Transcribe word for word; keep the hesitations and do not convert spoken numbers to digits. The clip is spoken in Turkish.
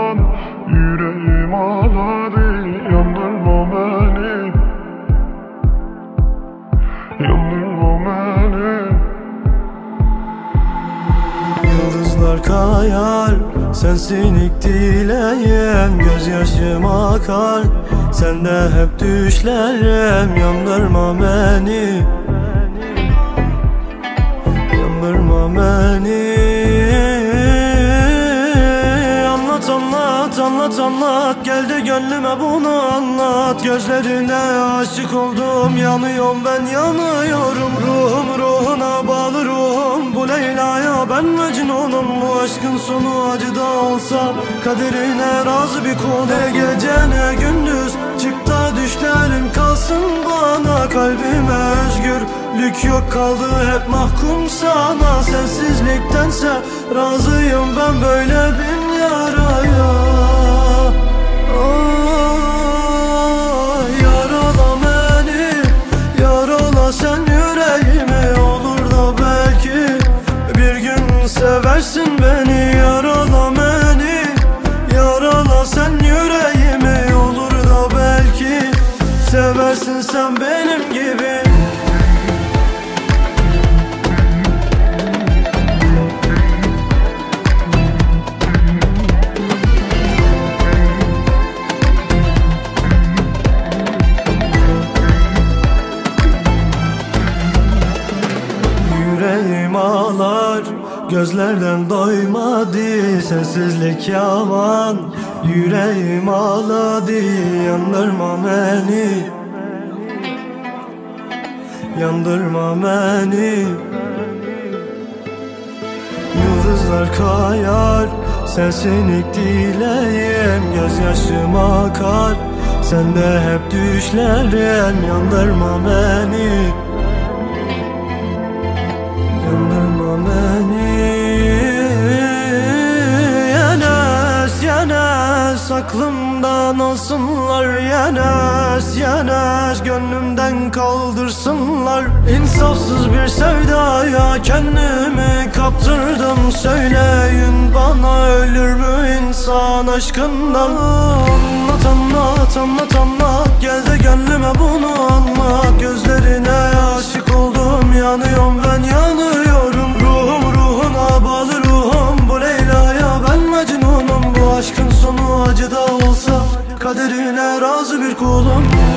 yaman. Yüreğim ağladı, yandırma beni, yandırma beni. Yıldızlar kayar, sensin ilk dileğim. Gözyaşım akar, sende hep düşlerim. Yandırma beni, yandırma beni. Anlat anlat anlat anlat, gel de gönlüme bunu anlat. Gözlerine aşık oldum, yanıyorum ben yanıyorum. Ruhum ruhuna bağlı ruhum, bu Leyla'ya ben Mecnun'um. Bu aşkın sonu acı da olsa kaderine razı bir kul. Ne gece ne gündüz çık da düşlerim kalsın bana. Kalbime özgürlük yok, kaldı hep mahkum sana. Sensizliktense razıyım ben böyle bin yaraya. Oh, yarala beni, yarala sen yüreğimi. Olur da belki bir gün seversin beni. Yarala beni, yarala sen yüreğimi. Olur da belki seversin sen benim gibi. Yüreğim ağlar, gözlerden doymadı. Sensizlik yaman, yüreğim ağladı. Yandırma beni, yandırma beni. Yıldızlar kayar, sensin ilk dileğim. Gözyaşım akar, sende hep düşlerim. Yandırma beni, yandırma beni. Yenes, yenes, aklımdan alsınlar. Yenes, yenes, gönlümden kaldırsınlar. İnsafsız bir sevdaya kendimi kaptırdım. Söyleyin bana, ölür mü insan aşkından? Anlat anlat anlat anlat, gel de gönlüme bunu anlat. Gözlerine aşık oldum, yanıyorum ben yanıyorum. Ruhum ruhuna bağlı ruhum, bu Leyla'ya ben Mecnun'um. Bu aşkın sonu acı da olsa kaderine razı bir kulum.